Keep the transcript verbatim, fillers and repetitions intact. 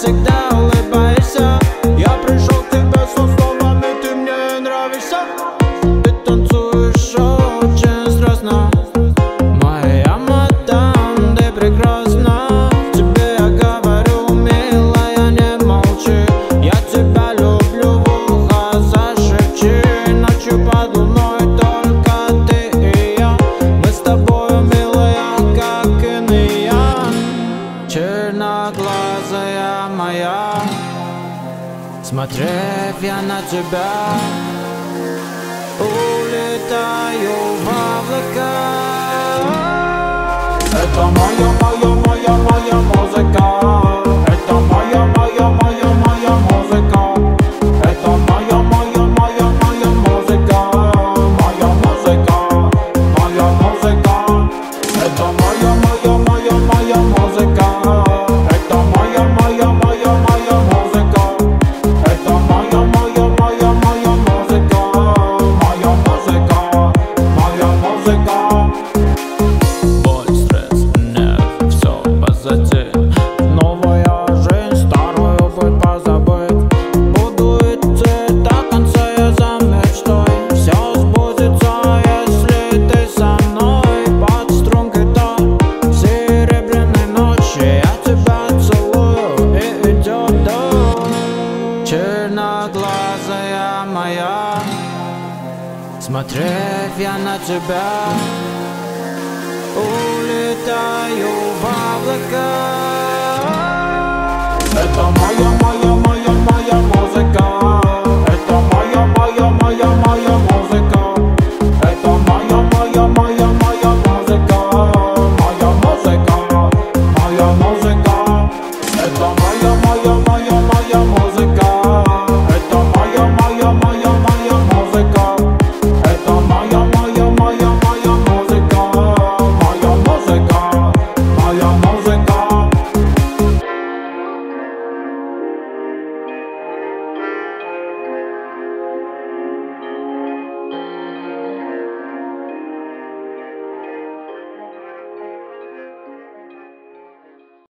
всегда улыбаешься. Я пришел к тебе со словами, ты мне нравишься. Ты танцуешь очень страстно, моя мадам, ты прекрасна. Тебе я говорю, милая, не молчи. Я тебя люблю, в ухо зашепчи. Ночью под луной только ты и я. Мы с тобою, милая, как иные. Черноглазая моя, смотрев я на тебя, улетаю в облака. Это моя, моя, моя, моя музыка. Это моя, моя, моя, моя музыка. Это моя, моя, моя, моя музыка. Моя музыка, моя музыка. Это моя, моя, моя, моя музыка. Это моя, моя, моя, моя музыка. Это моя, моя, моя, моя музыка. Моя музыка, моя музыка. Боль, стресс, нерв, все позади. Новая жизнь, старую бы позабыть. Буду идти до конца я за мечтой. Все сбудется, если ты со мной. Под стрункой до серебряной ночи я тебя целую и идет дождь. Черноглазая моя, смотрев я на тебя, улетаю в облака. Это моя, моя, моя, моя музыка. Это моя, моя, моя, моя музыка.